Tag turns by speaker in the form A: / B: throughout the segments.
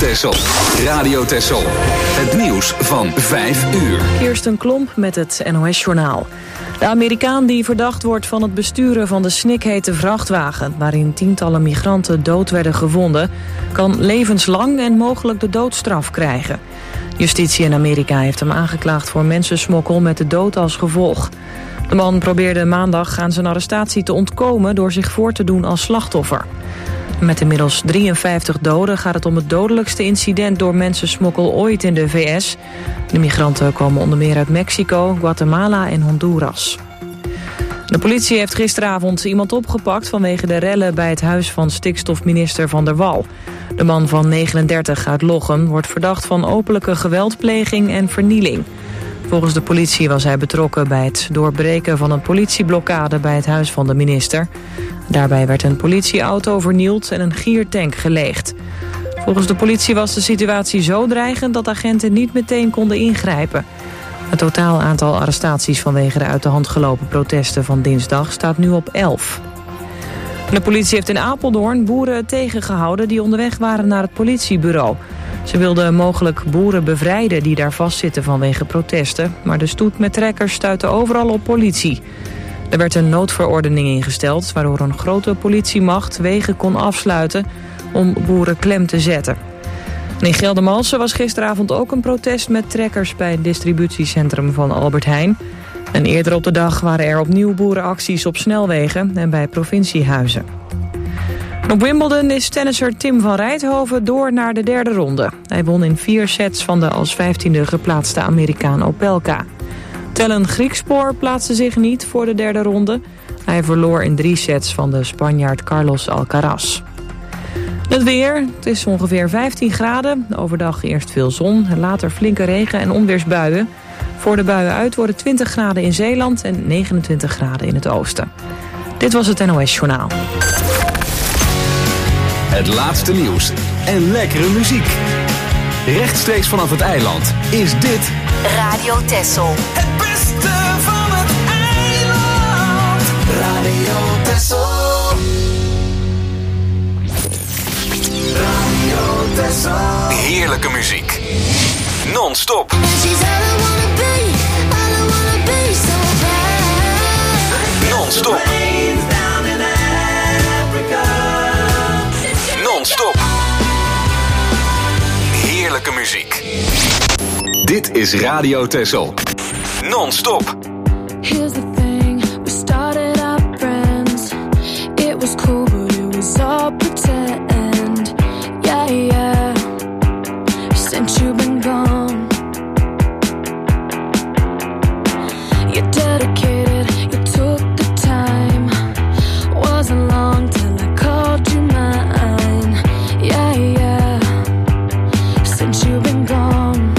A: Texel. Radio Texel. Het nieuws van 5 uur.
B: Kirsten Klomp met het NOS-journaal. De Amerikaan die verdacht wordt van het besturen van de snikhete vrachtwagen, waarin tientallen migranten dood werden gevonden, kan levenslang en mogelijk de doodstraf krijgen. Justitie in Amerika heeft hem aangeklaagd voor mensensmokkel met de dood als gevolg. De man probeerde maandag aan zijn arrestatie te ontkomen door zich voor te doen als slachtoffer. Met inmiddels 53 doden gaat het om het dodelijkste incident door mensensmokkel ooit in de VS. De migranten komen onder meer uit Mexico, Guatemala en Honduras. De politie heeft gisteravond iemand opgepakt vanwege de rellen bij het huis van stikstofminister Van der Wal. De man van 39 uit Lochem wordt verdacht van openlijke geweldpleging en vernieling. Volgens de politie was hij betrokken bij het doorbreken van een politieblokkade bij het huis van de minister. Daarbij werd een politieauto vernield en een giertank geleegd. Volgens de politie was de situatie zo dreigend dat agenten niet meteen konden ingrijpen. Het totaal aantal arrestaties vanwege de uit de hand gelopen protesten van dinsdag staat nu op 11. De politie heeft in Apeldoorn boeren tegengehouden die onderweg waren naar het politiebureau. Ze wilden mogelijk boeren bevrijden die daar vastzitten vanwege protesten, maar de stoet met trekkers stuitte overal op politie. Er werd een noodverordening ingesteld, waardoor een grote politiemacht wegen kon afsluiten om boeren klem te zetten. In Geldermalsen was gisteravond ook een protest met trekkers bij het distributiecentrum van Albert Heijn. En eerder op de dag waren er opnieuw boerenacties op snelwegen en bij provinciehuizen. Op Wimbledon is tennisser Tim van Rijthoven door naar de derde ronde. Hij won in 4 sets van de als 15e geplaatste Amerikaan Opelka. Tellen Griekspoor plaatste zich niet voor de derde ronde. Hij verloor in 3 sets van de Spanjaard Carlos Alcaraz. Het weer, het is ongeveer 15 graden. Overdag eerst veel zon, later flinke regen- en onweersbuien. Voor de buien uit worden 20 graden in Zeeland en 29 graden in het oosten. Dit was het NOS Journaal.
A: Het laatste nieuws en lekkere muziek. Rechtstreeks vanaf het eiland is dit
C: Radio Texel.
D: Het beste van het eiland. Radio Texel. Radio Texel.
A: heerlijke muziek. Non-stop. Non-stop. Non-stop. Heerlijke muziek. Dit is Radio Texel. Non-stop.
E: Here's the thing, we started out friends. It was cool, but it was all pretend. Yeah, yeah. Since you've been gone, you're dedicated, you took the time. Wasn't long till I called you mine. Yeah, yeah. Since you've been gone,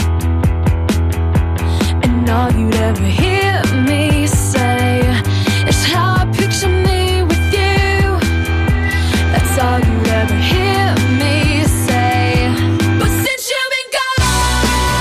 E: and all you'd ever hear me say is how I picture me with you. That's all you'd ever hear me say. But since you've been gone,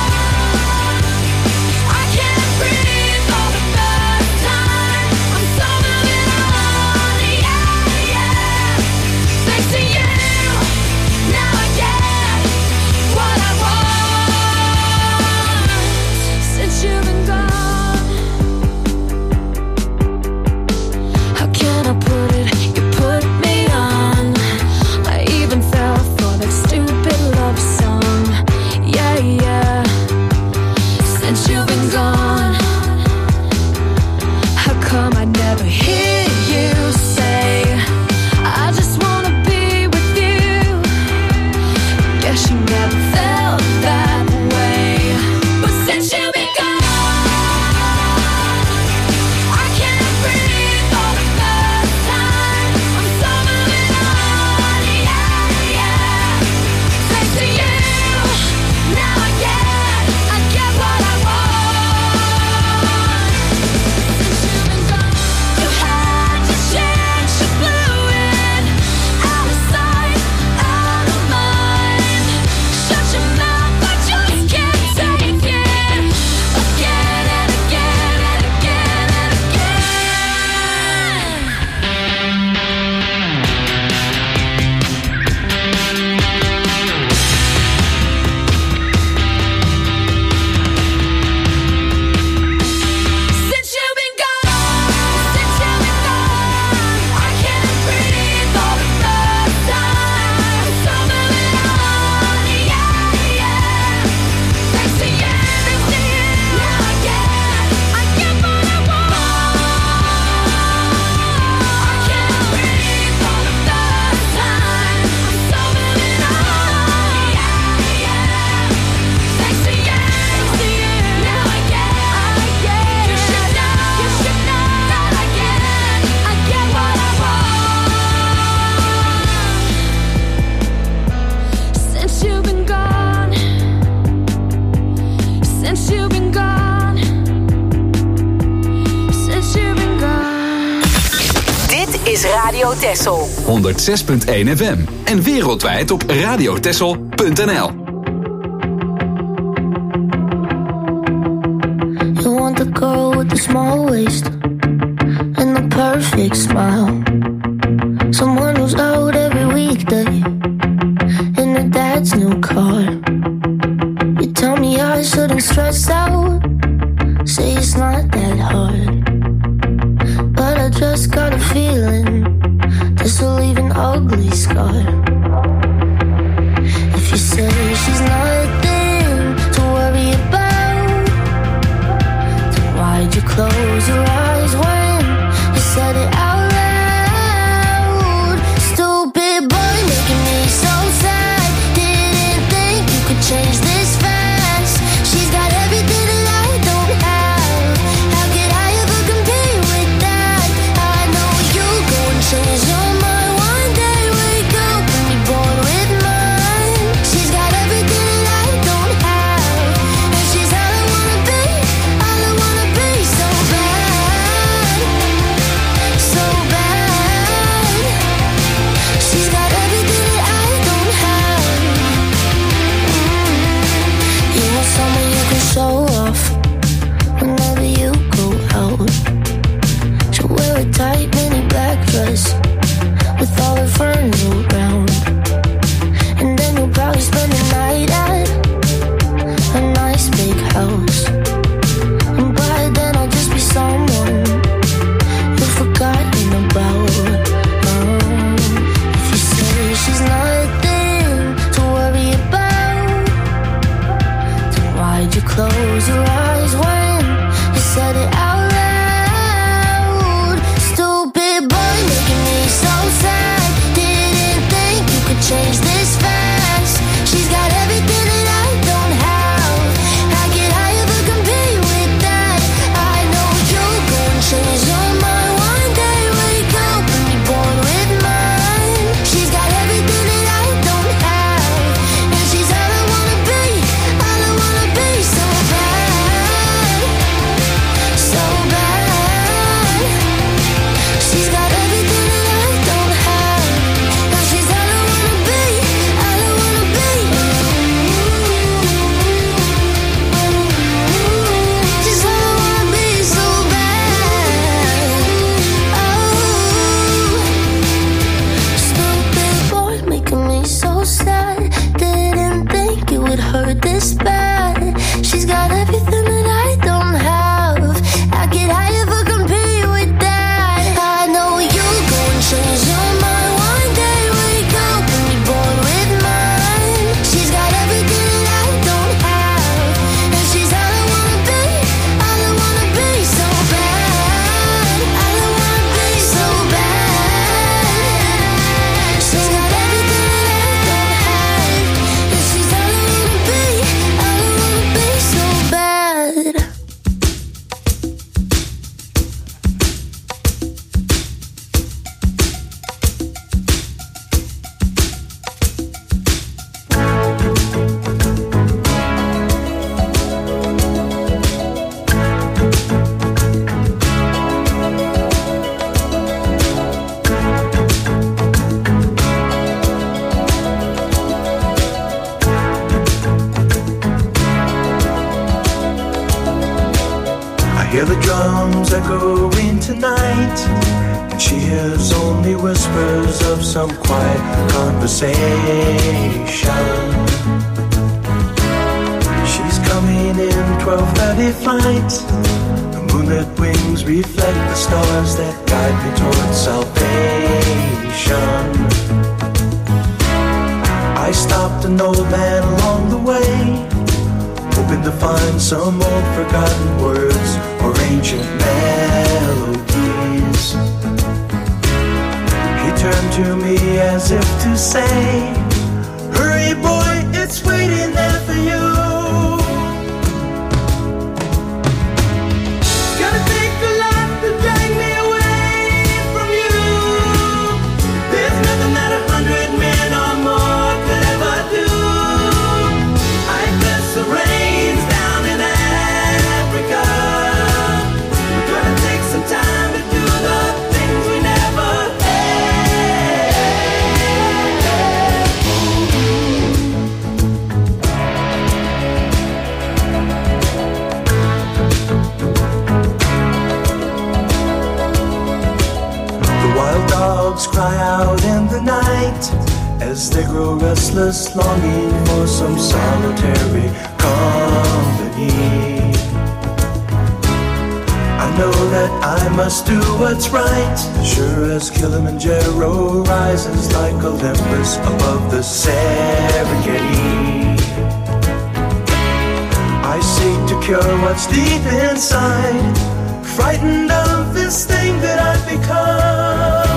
C: Radio Texel.
A: 106.1 FM. En wereldwijd op radiotexel.nl.
F: You want the girl with the small waist and the perfect smile. Someone who's out every weekday in her dad's new car. You tell me I shouldn't stress out, say it's not that hard. But I just got a feeling this will leave an ugly scar. If you say she's nothing to worry about, then why'd you close your eyes when you said it out loud? Stupid boy making me so sad. Didn't think you could change this fast. She's got everything that I don't have. How could I ever compete with that? I know you go and change your mind one day. Wake up and be bored with mine. She's got everything that I don't have, and she's all I wanna be, all I wanna be. So bad, so bad. She's got everything that I don't have. You want someone you can show off whenever you go out. She'll wear a tight mini black dress with all her friends around, and then you'll probably spend the night at a nice big house. And by then I'll just be someone you've forgotten about. If you say she's nothing to worry about, then why'd you close your eyes when you said it out loud? Stupid boy making me so sad. Didn't think you could change this fast. She's got everything that I don't have. How could I ever compete with that? I know you'll go and change your mind one day. Wake up and be bored with mine. She's got everything that I don't have, and she's all I wanna be, all I wanna be. So bad, so bad. She's got everything that I don't have, and she's all I wanna be, all I wanna be. She's all I wanna be, so bad. Oh, stupid boy making me so sad. Didn't think it would hurt this bad. She's got everything that I don't have. How could I ever compete with that? I know you'll go and change your mind one day. Wake up and be bored with mine. She's got everything that I don't have, and she's all I wanna be, all I wanna be. So bad, all I wanna be. So bad. She's got everything that I don't have, and she's all I wanna be, all I wanna be. So bad.
G: I hear the drums echoing tonight, and she hears only whispers of some quiet conversation. She's coming in 12:30 flight. The moonlit wings reflect the stars that guide me towards salvation. I stopped an old man along the way, hoping to find some old forgotten words or ancient melodies. He turned to me as if to say, hurry boy, it's waiting there for you. Gotta take a lot to drag me away from you. There's nothing that 100 men or more could ever do. I bless the rains down in Africa. We're gonna take some time to do the things we never had.
C: as they grow restless, longing for some solitary company. I know that I must do what's right, sure as Kilimanjaro rises like Olympus above the Serengeti. I seek to cure what's deep inside, frightened of this thing that I've become.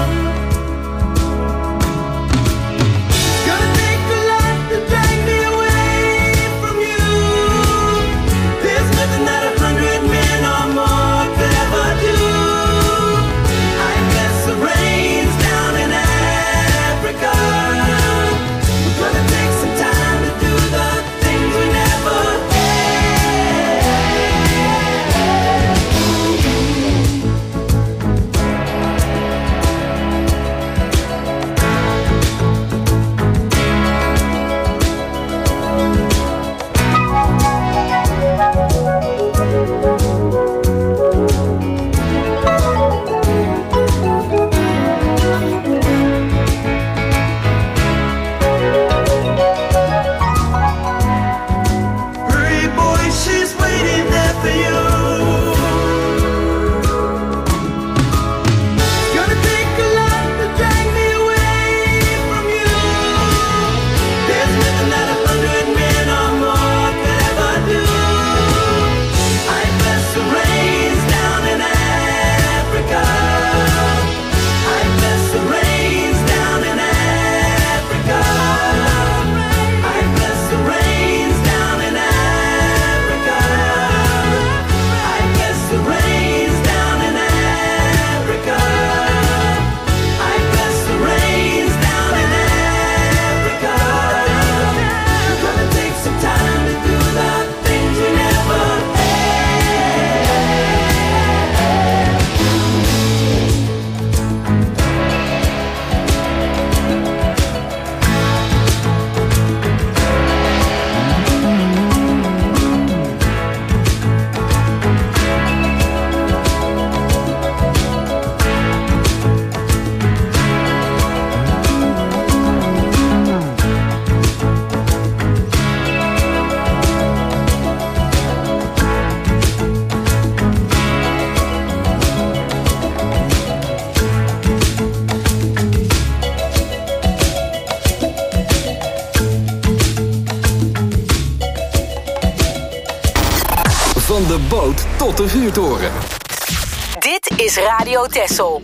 C: It's gonna take a lot to drag me away from you. There's nothing that 100 men or more could ever do. I guess the rain's down in Africa. We're gonna take some time to do the things we never
A: Van de boot tot de vuurtoren.
H: Dit is Radio Texel.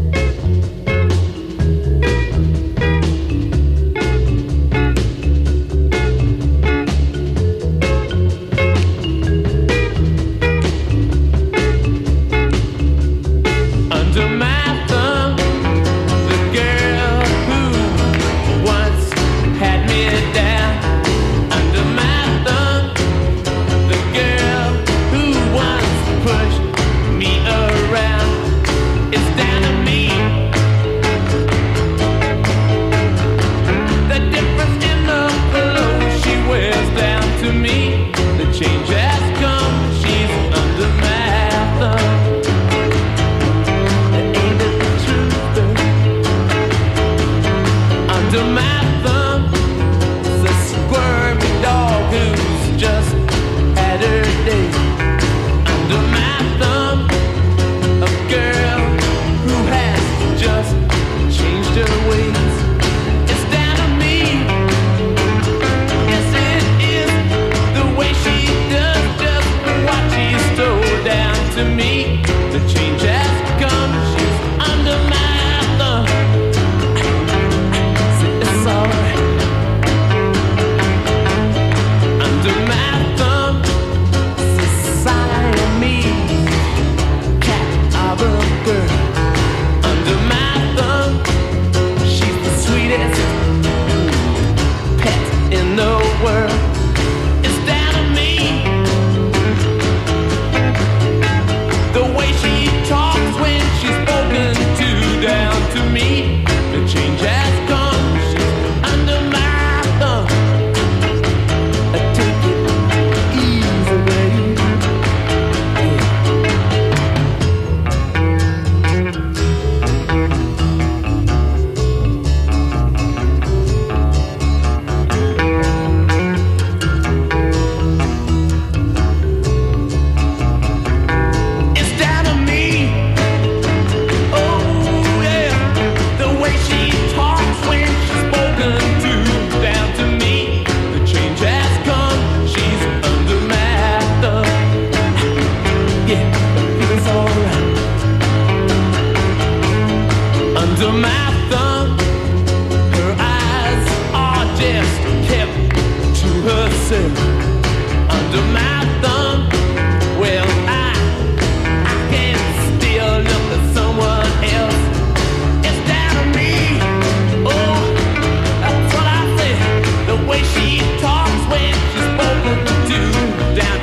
I: Under my thumb, the girl who once had me down. Under my thumb, the girl who once pushed me around. It's down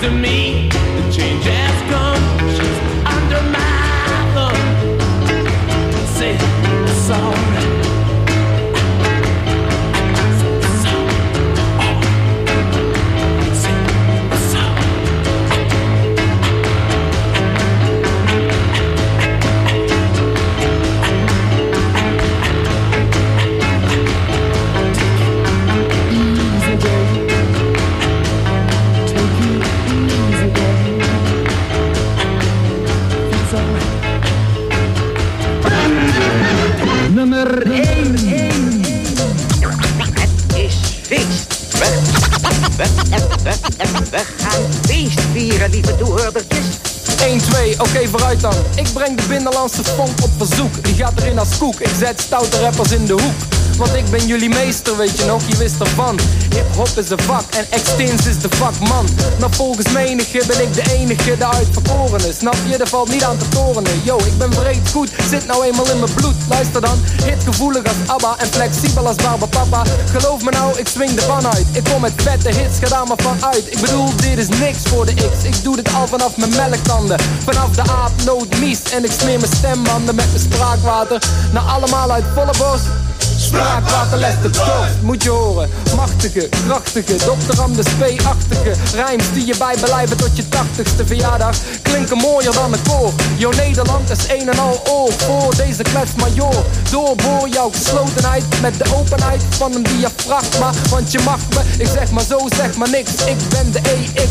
I: to me, the change has come. She's under my thumb. Say it's alright.
J: Nummer 1.
K: Het is feest. We gaan feest vieren, lieve toehoordertjes.
J: 1, 2, oké, vooruit dan. Ik breng de binnenlandse funk op verzoek. Die gaat erin als koek. Ik zet stoute rappers in de hoek. Want ik ben jullie meester, weet je nog, je wist ervan. Hip-hop is een vak en Extins is de vakman. Nou volgens menige ben ik de enige, de uitverkorene. Snap je, er valt niet aan te torenen. Yo, ik ben breed goed, zit nou eenmaal in mijn bloed. Luister dan, hitgevoelig als ABBA en flexibel als Barbapapa. Geloof me nou, ik swing de pan uit. Ik kom met vette hits, ga daar maar van uit. Ik bedoel, dit is niks voor de X. Ik doe dit al vanaf mijn melktanden. Vanaf de aapnoot mies en ik smeer mijn stembanden met mijn spraakwater. Nou allemaal uit volle borst. Spraakwater legt de dorst, moet je horen. Machtige, krachtige, Dr. Anders P-achtige rijms die je bijbelijven tot je 80ste verjaardag klinken mooier dan een koor. Jouw Nederland is een en al oor voor deze kletsmajor. Doorboor jouw geslotenheid met de openheid van een diafragma. Want je mag me, ik zeg maar zo, zeg maar niks. Ik ben de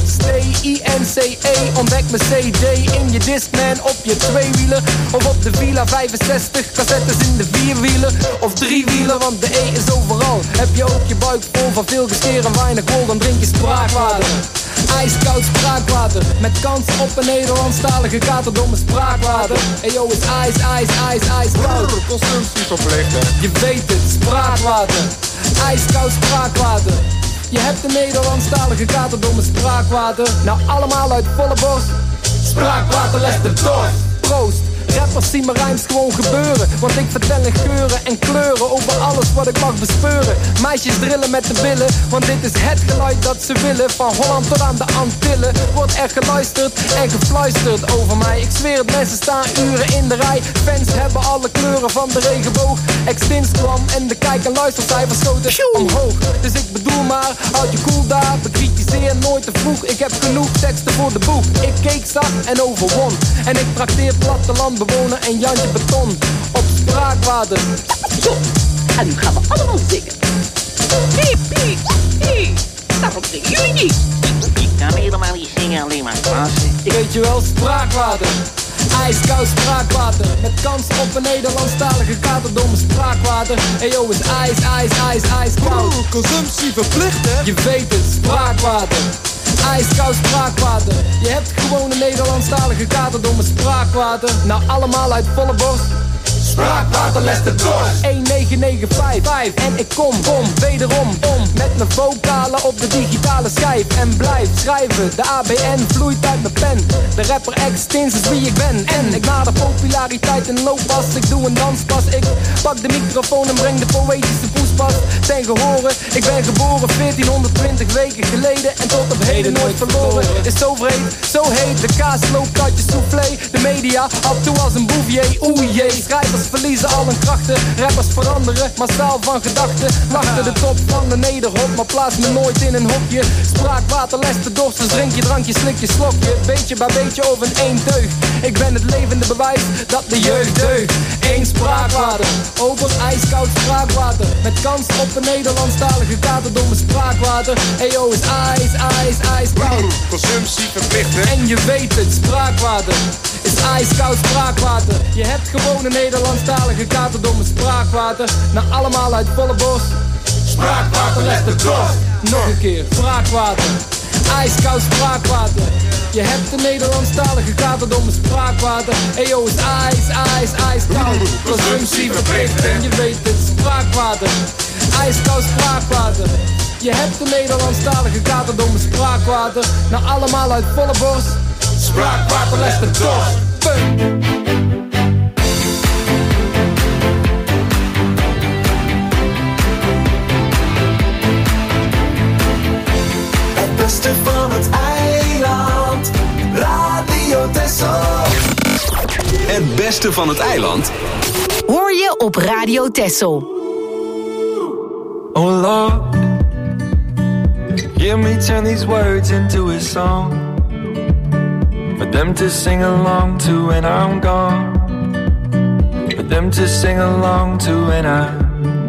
J: EXTINCE, ontdek mijn CD in je Discman op je tweewieler. Of op de Villa 65, cassettes in de vierwieler of driewieler. Want de E is overal. Heb je ook je buik vol van veel gescheer en weinig wol, dan drink je spraakwater. Ijskoud spraakwater, met kans op een Nederlandstalige katerdomme spraakwater. Eyo, is ijskoud.
L: Consumptie verplicht, hè?
J: Je weet het, spraakwater. Ijskoud spraakwater. Je hebt een Nederlandstalige katerdomme spraakwater. Nou allemaal uit volle borst. Spraakwater legt de dorst. Proost. Rappers zien mijn rijms gewoon gebeuren. Want ik vertel in geuren en kleuren over alles wat ik mag bespeuren. Meisjes drillen met de billen, want dit is het geluid dat ze willen. Van Holland tot aan de Antillen wordt er geluisterd en gefluisterd over mij. Ik zweer het, mensen staan uren in de rij. Fans hebben alle kleuren van de regenboog. Extins kwam en de kijk- en luistercijfers schoten omhoog. Dus ik bedoel maar, houd je cool daar. Bekritiseer nooit te vroeg. Ik heb genoeg teksten voor de boek. Ik keek zacht en overwon. En ik trakteer plattelandbewoner en Jantje Beton op spraakwater.
K: Zo, en nu gaan we allemaal zingen. Piep, piep, piep. Daarom zingen jullie niet. Ik kan helemaal niet zingen, alleen maar plaatsen.
J: Weet je wel, spraakwater. Ijskoud spraakwater. Met kans op een Nederlandstalige katerdomme spraakwater. Eyo, is ijskoud.
L: Consumptie verplicht, hè?
J: Je weet het, spraakwater. Ijskoud spraakwater. Je hebt gewoon een Nederlandstalige katerdomme spraakwater. Nou allemaal uit volle borst. Spraakwater legt de dorst. 1995 en ik kom wederom om met mijn vocalen op de digitale schijf. En blijf schrijven, de ABN vloeit uit mijn pen. De rapper Extins is wie ik ben. En ik nader populariteit in looppas. Ik doe een danspas, ik pak de microfoon en breng de poëtische poespas ten gehore. Ik ben geboren 1420 weken geleden en tot op heden nooit verloren. Is zo vreed, zo heet, de kaas loopt uit je soufflé. De media af toe als een bouvier, oeh jee. Schrijvers verliezen al hun krachten, rappers veranderen massaal van gedachten. Wachten de top van de nederhop, maar plaats me nooit in een hokje. Spraakwater lest de dorst, dus drink je drankje, slik je slokje. Beetje bij beetje over een één teug. Ik ben het levende bewijs dat de jeugd deugt. Eén spraakwater, over ijskoud spraakwater. Met kans op een Nederlandstalige katerdomme spraakwater. Eyo, is ijskoud.
L: Consumptie verplicht, hè?
J: En je weet het, spraakwater is ijskoud spraakwater. Je hebt gewoon een Nederlandstalige katerdomme spraakwater. Nou allemaal uit volle borst. Spraakwater legt de dorst. Nog een keer, spraakwater. Ijskoud spraakwater. Je hebt een Nederlandstalige katerdomme spraakwater. Eyo, is ijskoud. Consumptie verplicht en je weet het, spraakwater. Ijskoud spraakwater. Je hebt een Nederlandstalige katerdomme spraakwater. Nou allemaal uit volle borst. Spraakwater legt de dorst. Punt.
D: Het beste van het eiland.
A: beste van het eiland
H: hoor je op Radio Texel.
M: Oh Lord, hear me turn these words into a song for them to sing along to when I'm gone, for them to sing along to when I'm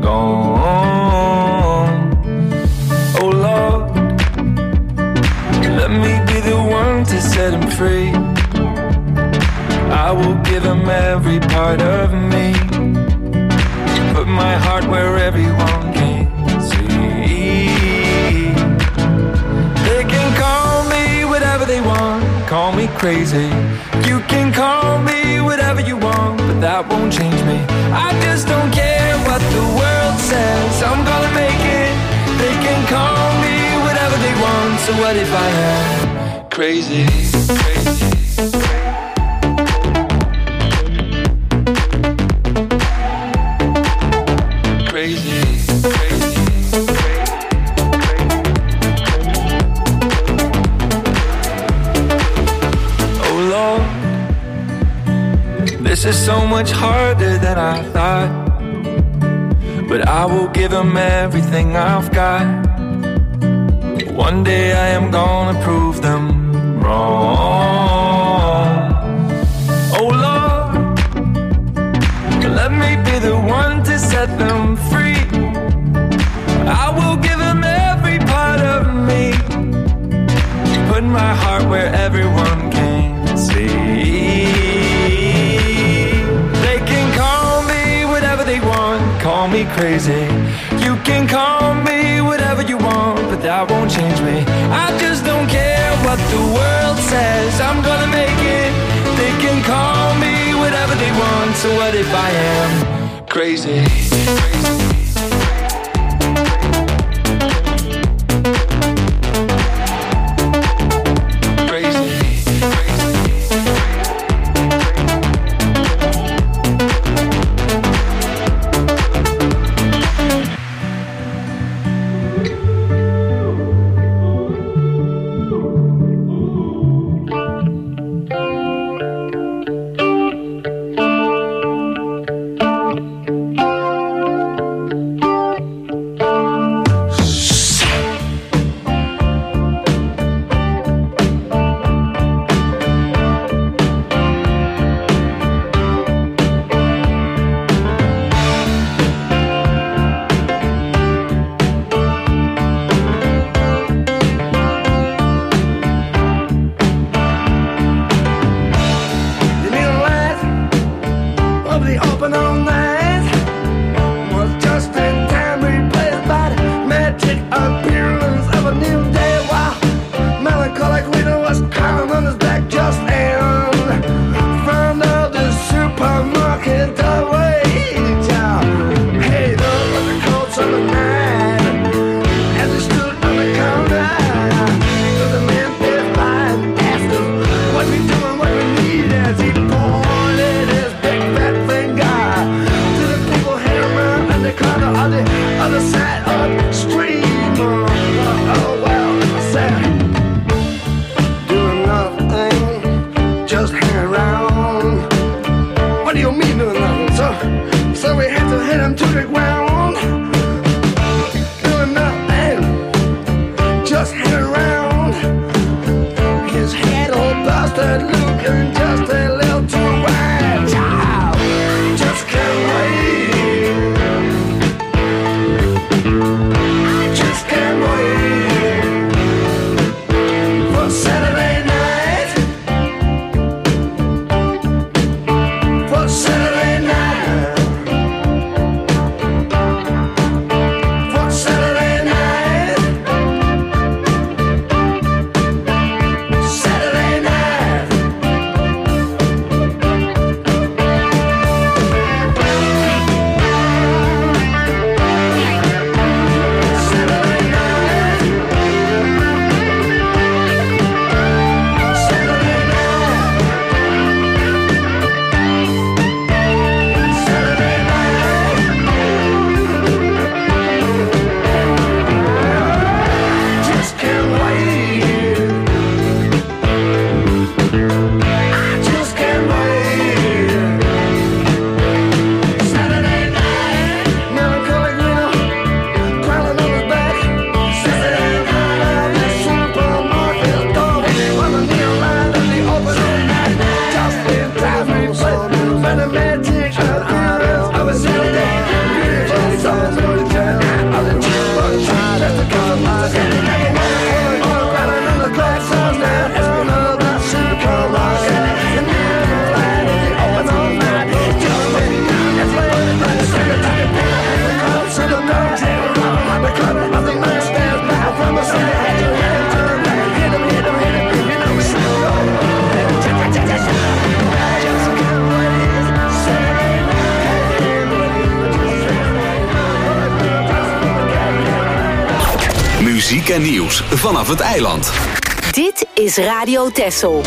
M: gone. Oh Lord, let me be the one to set him free. I will give him every part of me, put my heart where everyone can see. They can call me whatever they want, call me crazy. You can call me whatever you want, but that won't change me. I just don't care what the world says, I'm gonna make it. They can call me whatever they want, so what if I am crazy, crazy? This is so much harder than I thought, but I will give them everything I've got. One day I am gonna prove them wrong. Oh Lord, let me be the one to set them free. I will give them every part of me, put my heart where everyone can see. Call me crazy, you can call me whatever you want, but that won't change me. I just don't care what the world says, I'm gonna make it. They can call me whatever they want, so what if I am crazy?
A: muziek en nieuws vanaf het eiland.
H: Dit is Radio Texel.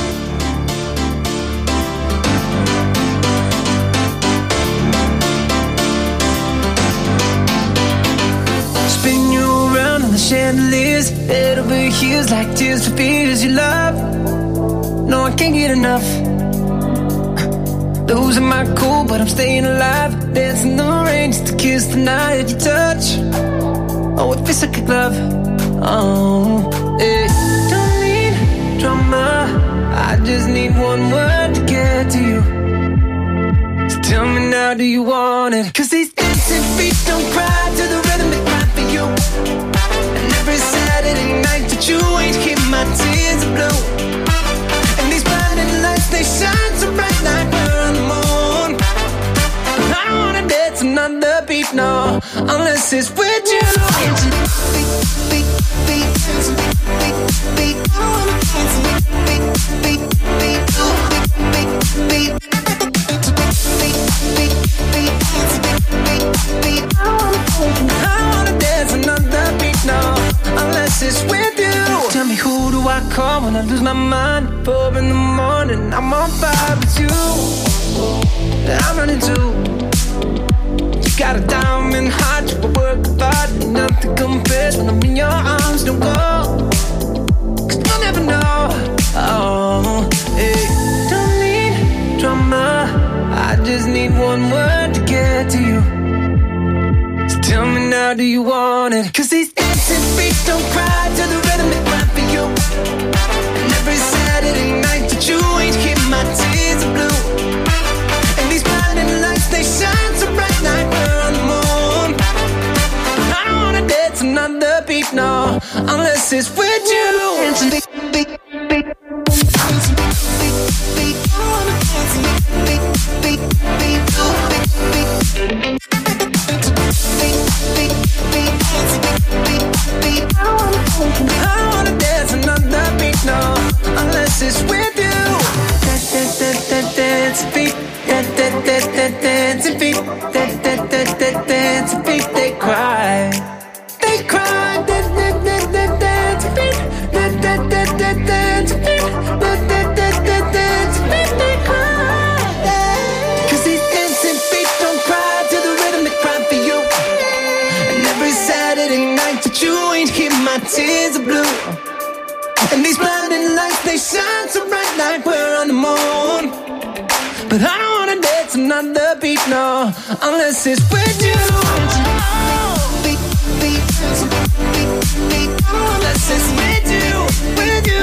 M: Spin you around on the chandeliers, head over heels like tears for fears you love. No, I can't get enough. Losing my cool, but I'm staying alive. Dancing the rain just to kiss the night that you touch. Oh, it feels like a glove. Oh, yeah. Don't need drama, I just need one word to get to you. So tell me now, do you want it? 'Cause these dancing feet don't cry to the rhythm they cry for you. And every Saturday night that you ain't keep my tears are blue. And these blinding lights, they shine so bright like we're on the moon. I don't wanna dance another beat, no, unless it's with you. I wanna dance another beat, no, unless it's with you. Tell me, who do I call when I lose my mind? 4 in the morning, I'm on fire with you. I'm running too. You got a diamond heart, you work hard, nothing compares when I'm in your arms. Don't go, 'cause you'll never know. Oh, hey. Don't need drama, I just need one word to get to you. So tell me now, do you want it? 'Cause these dancing feet don't cry to the rhythm they cry for you. And every Saturday night that you ain't keep my tears are blue. And these blinding lights, they shine so bright like we're on the moon. I don't wanna dance another beat, no, unless it's with you. I wanna dance another beat, no, unless it's with you. Dance feet, dance feet, dance feet, they cry, they cry. Dance feet, dance feet, they cry. 'Cause these dancing feet don't cry to the rhythm they cry for you. And every Saturday night that you ain't keep my tears are blue. And these blinding lights, they shine so bright like we're on the moon. But I don't wanna dance another beat, no, unless it's with you. Unless it's with you, with you.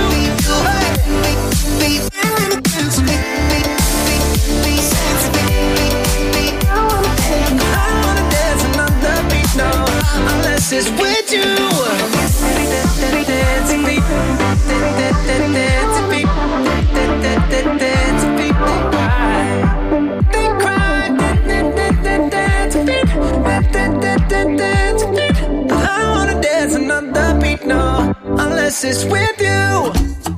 M: I don't wanna dance another beat, no, unless it's with you. Dancing beat, dancing beat, dancing beat, they cry, they cry, dancing beat, dancing beat. I don't wanna dance another beat, no, unless it's with you.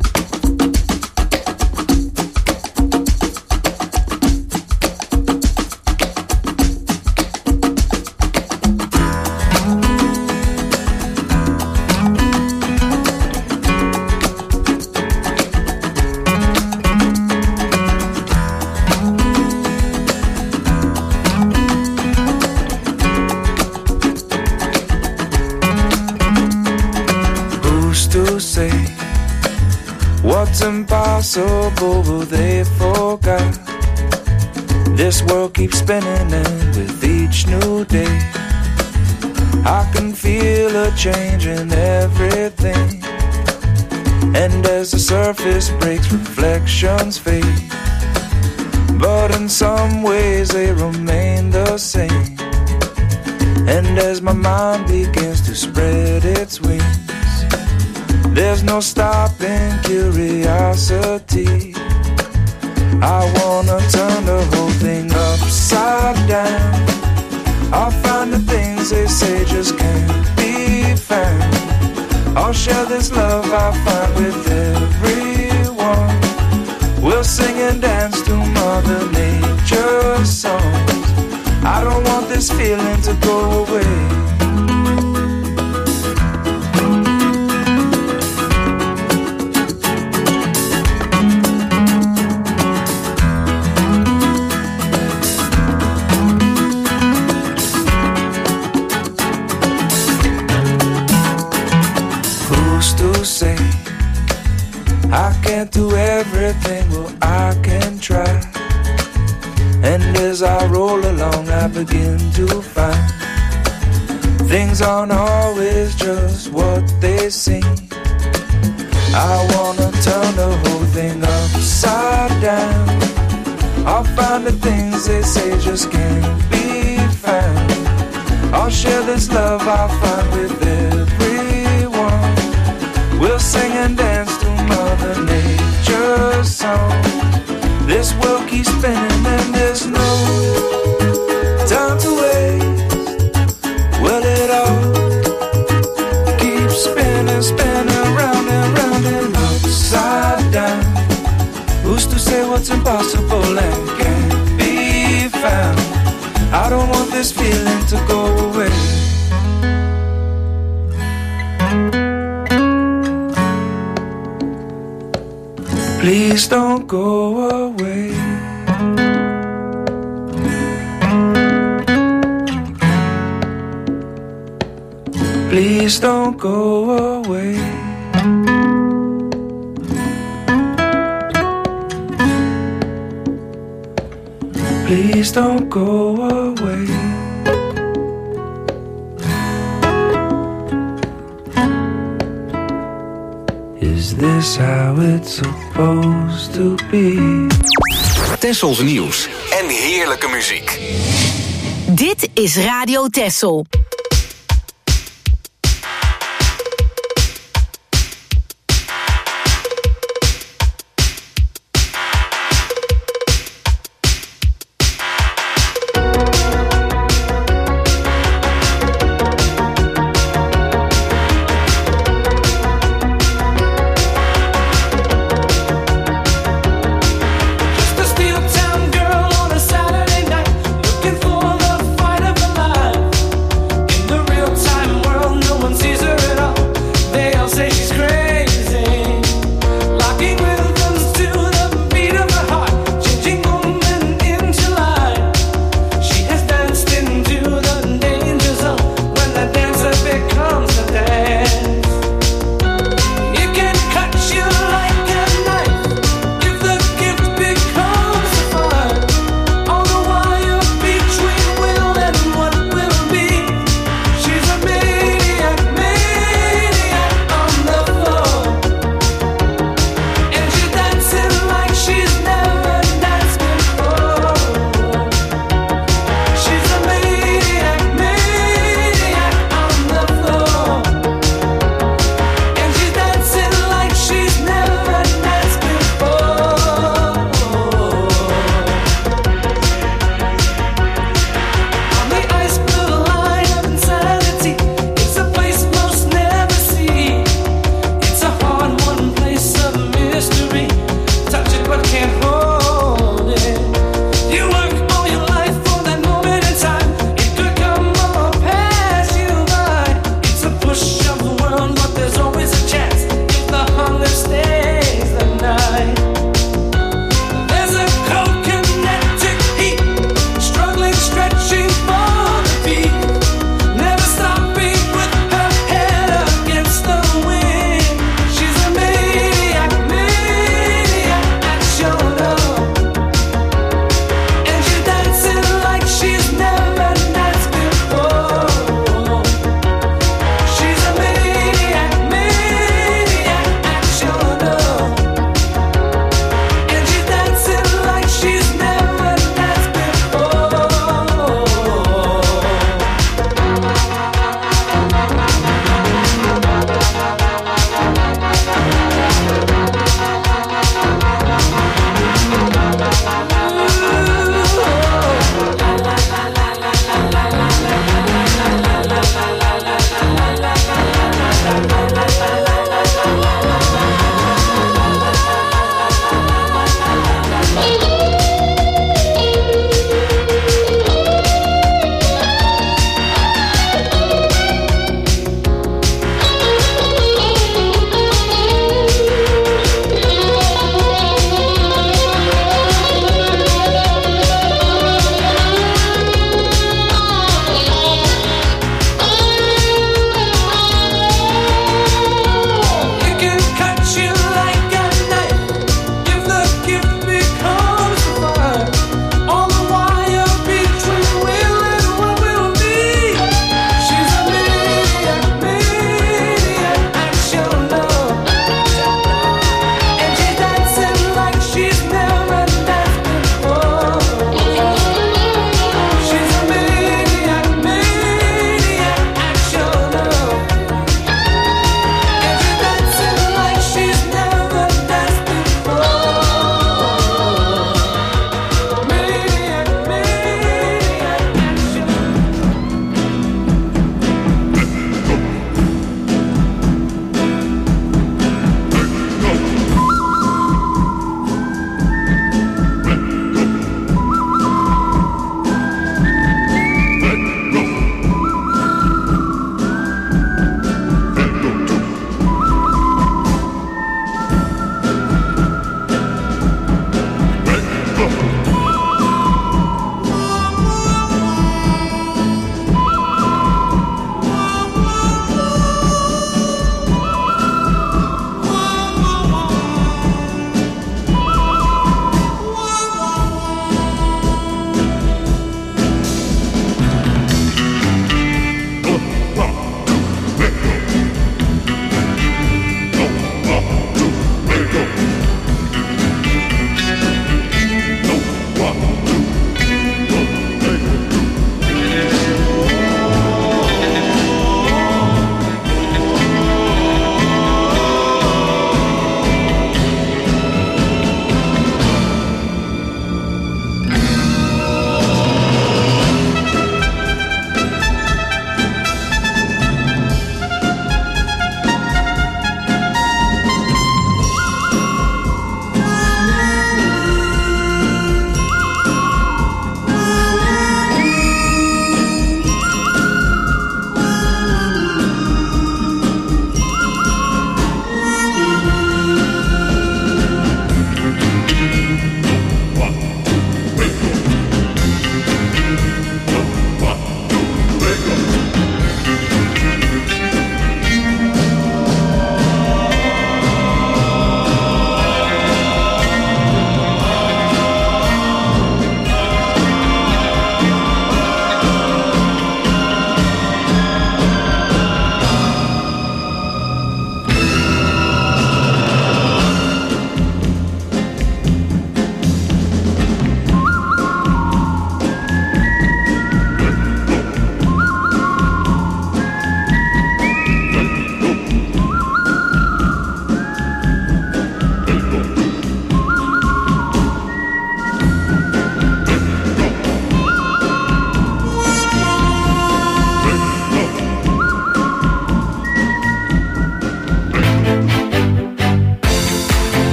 N: What's impossible they forgot. This world keeps spinning and with each new day I can feel a change in everything. And as the surface breaks, reflections fade, but in some ways they remain the same. And as my mind begins to spread its wings, there's no stopping curiosity. I wanna turn the whole thing upside down. I'll find the things they say just can't be found. I'll share this love I find with everyone. We'll sing and dance to Mother Nature's songs. I don't want this feeling to go away. can't do everything, well I can try. And as I roll along I begin to find things aren't always just what they seem. I wanna turn the whole thing upside down. I'll find the things they say just can't be found. I'll share this love I'll find with everyone. We'll sing and dance to Mother Nature's song. This world keeps spinning and there's no time to waste. Well, it all keeps spinning, spinning round and round and upside down. Who's to say what's impossible and can't be found? I don't want this feeling to go away. Please don't go away. Please don't go away. Please don't go away. Is this how it's supposed to be?
A: Tessels nieuws en heerlijke muziek.
H: Dit is Radio Tessel.
I: Girl on a Saturday night, looking for the fight of her life.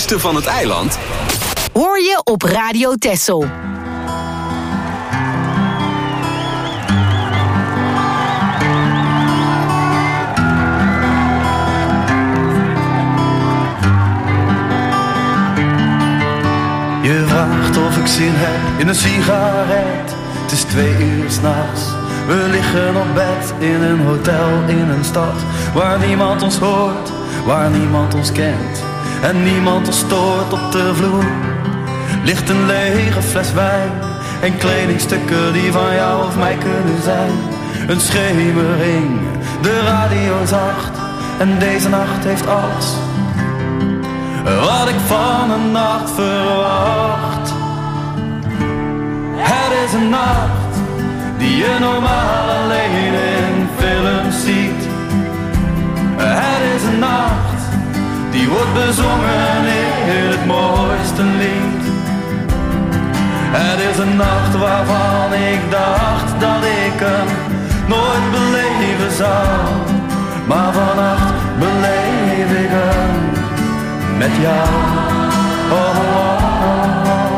A: beste van het eiland
H: hoor je op Radio Texel.
O: Je vraagt of ik zin heb in een sigaret. Het is 2 uur 's nachts. We liggen op bed in een hotel in een stad waar niemand ons hoort, waar niemand ons kent en niemand ons stoort. Op de vloer ligt een lege fles wijn en kledingstukken die van jou of mij kunnen zijn. Een schemering, de radio zacht en deze nacht heeft alles wat ik van een nacht verwacht. Het is een nacht die je normaal alleen in films ziet. Het is een nacht die wordt bezongen in het mooiste lied. Het is een nacht waarvan ik dacht dat ik hem nooit beleven zou. Maar vannacht beleef ik hem met jou. Oh, oh, oh, oh.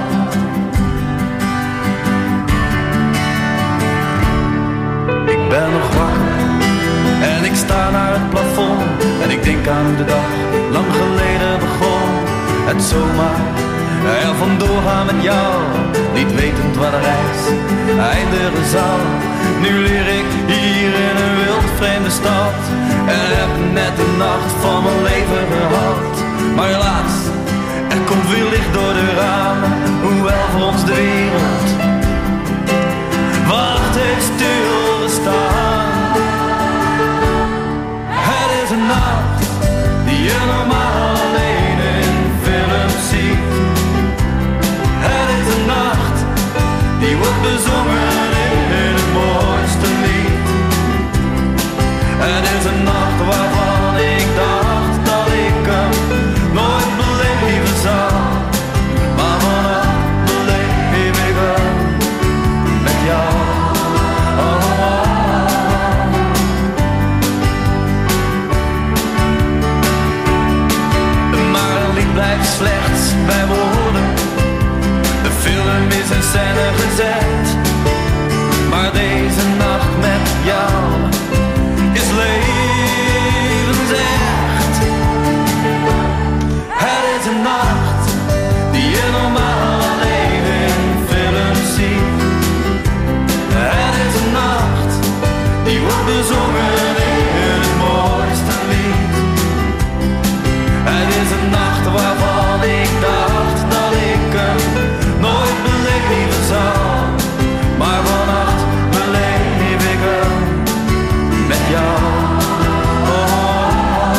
O: Ik ben nog wakker en ik sta naar het plafond en ik denk aan hoe de dag lang geleden begon. Het zomaar er vandoor gaan met jou, niet wetend waar de reis eindigen zal. Nu leer ik hier in een wild vreemde stad en heb net de nacht van mijn leven gehad. Maar helaas, er komt weer licht door de ramen, hoewel voor ons de wereld wacht heeft stilgestaan. Het is een nacht die je normaal alleen in films ziet. Het is een nacht die wordt bezongen in het mooiste lied. Het is een nacht waarvan ik dacht dat ik hem nooit beleven zou. Maar vannacht beleef ik hem met jou. Oh, oh, oh. Maar een lied blijft slechts bij woorden. De film is in scène gezet. Maar deze nacht met jou is levensecht. Het is een nacht die je normaal alleen in films ziet. Het is een nacht die wordt bezongen in het mooiste lied. Het is een nacht waarvan ik dacht dat ik hem nooit beleven zou. Maar vannacht beleef ik hem met jou. Oh, oh, oh.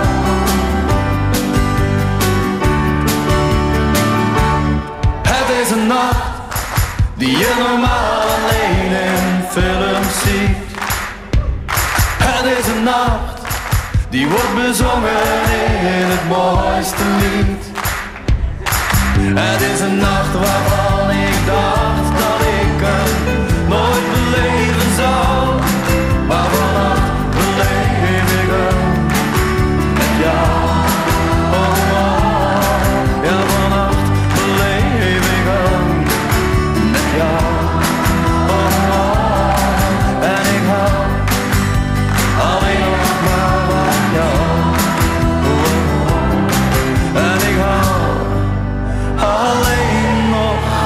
O: Het is een nacht die je normaal alleen in films ziet. Het is een nacht die wordt bezongen in het mooiste lied. Het is een nacht waarvan ik dacht dat ik hem nooit beleven zou. Maar vannacht beleef ik hem met jou. Oh, oh, oh. Ja, vannacht beleef ik hem met jou. Oh, oh, oh. En ik hou alleen nog maar van jou. Oh, oh, oh. En ik hou alleen nog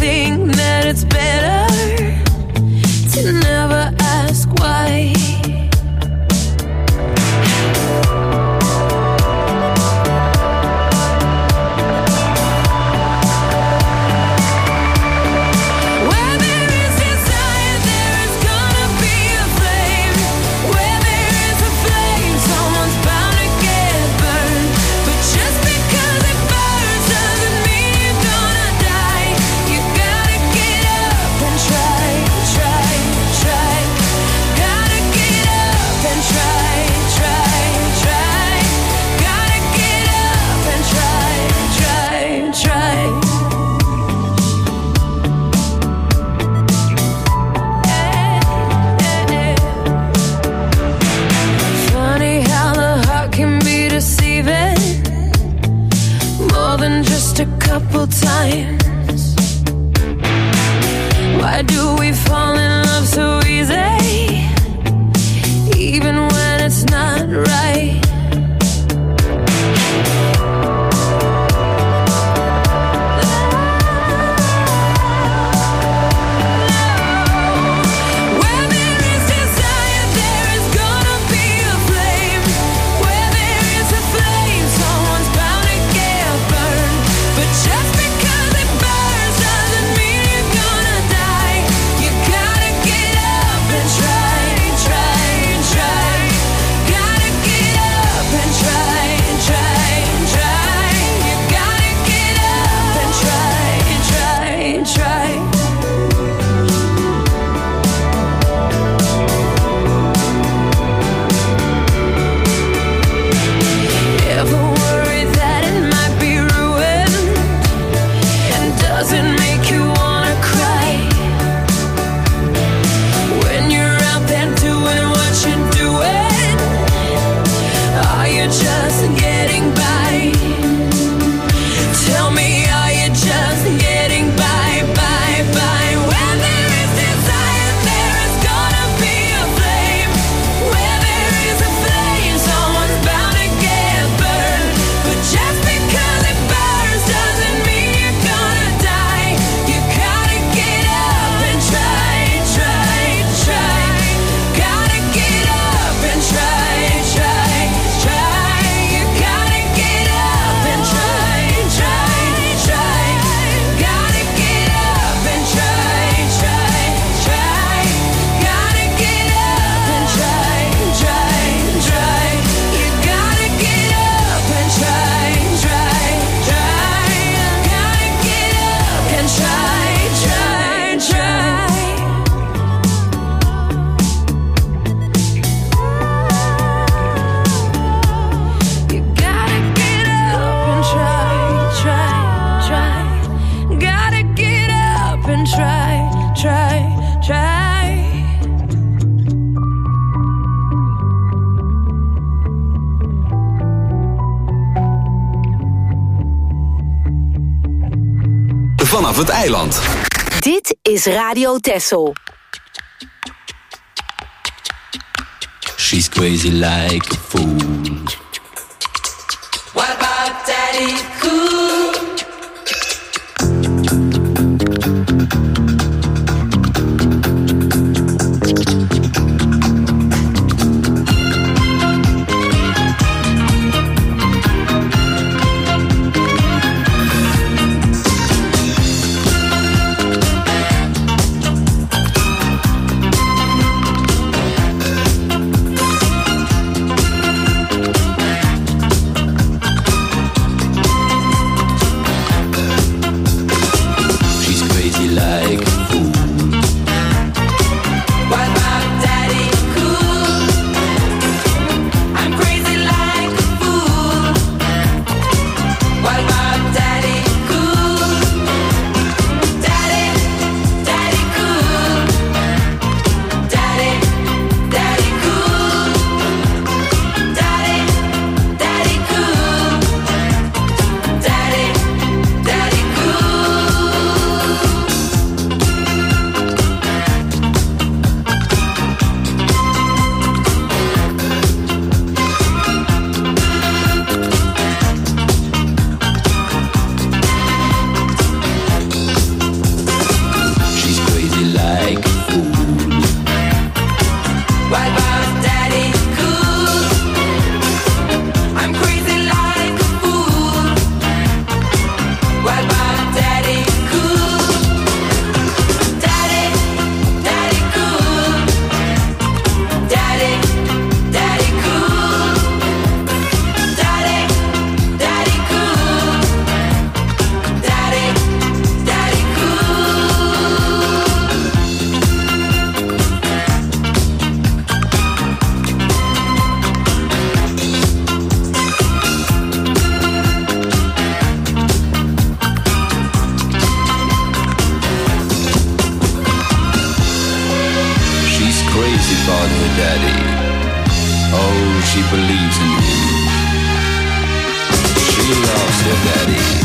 E: think that it's better to never ask why. Couple times. Why do we fall in love so easy, even when it's not right?
A: Vanaf het eiland.
H: Dit is Radio Texel.
P: She's crazy like a fool.
D: What about Daddy Cool?
P: about her daddy. Oh, she believes in him. She loves her daddy.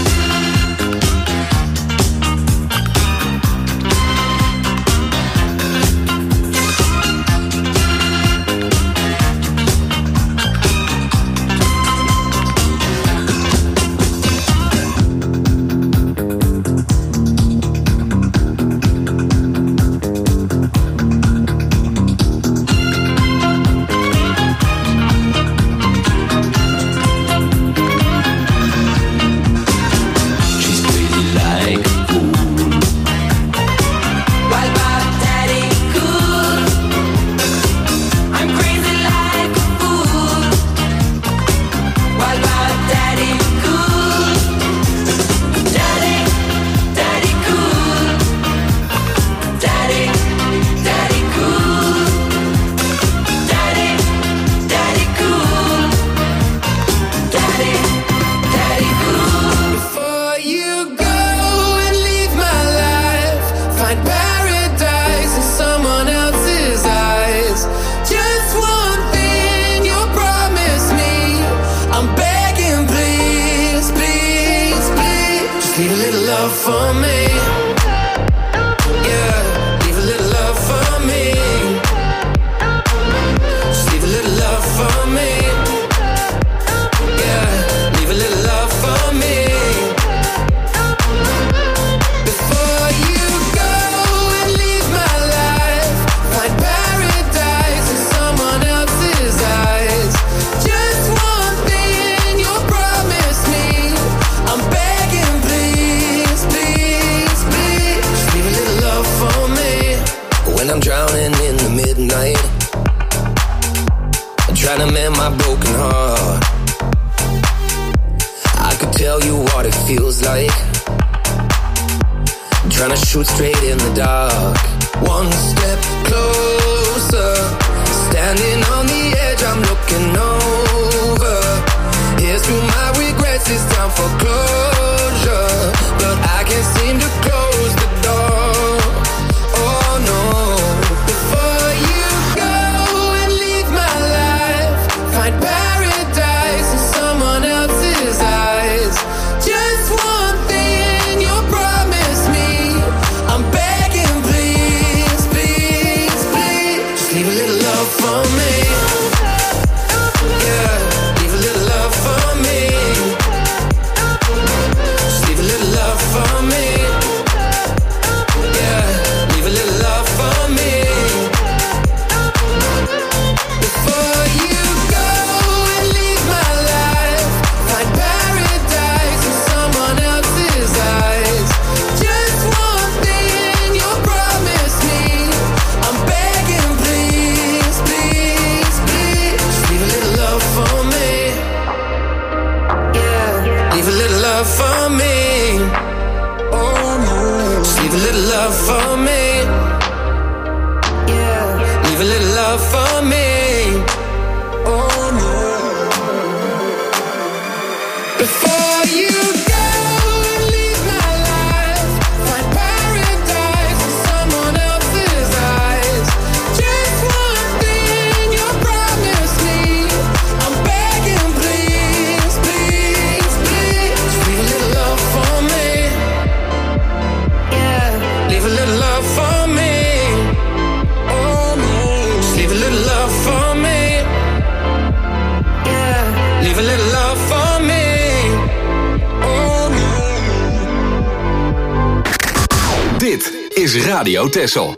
A: Is Radio Texel.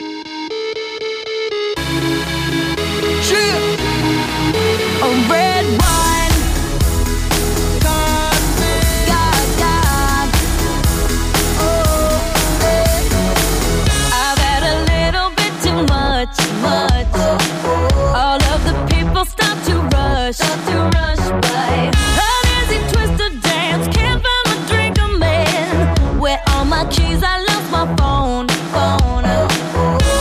E: Keys, I lost my phone.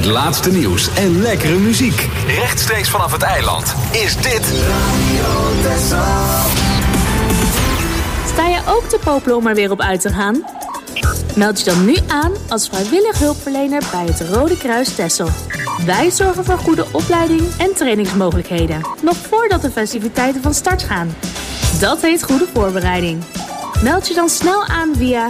A: Het laatste nieuws en lekkere muziek. Rechtstreeks vanaf het eiland is dit Radio Texel.
Q: Sta je ook te popelen om er weer op uit te gaan? Meld je dan nu aan als vrijwillig hulpverlener bij het Rode Kruis Texel. Wij zorgen voor goede opleiding en trainingsmogelijkheden, nog voordat de festiviteiten van start gaan. Dat heet goede voorbereiding. Meld je dan snel aan via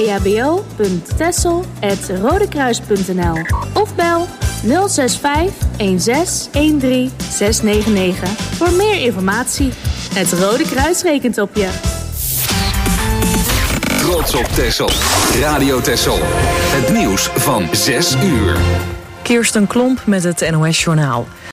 Q: ehbo.texel@rodekruis.nl of bel 065 16 13 699 voor meer informatie. Het Rode Kruis rekent op je.
A: Trots op Texel. Radio Texel. Het nieuws van 6 uur.
B: Kirsten Klomp met het NOS Journaal.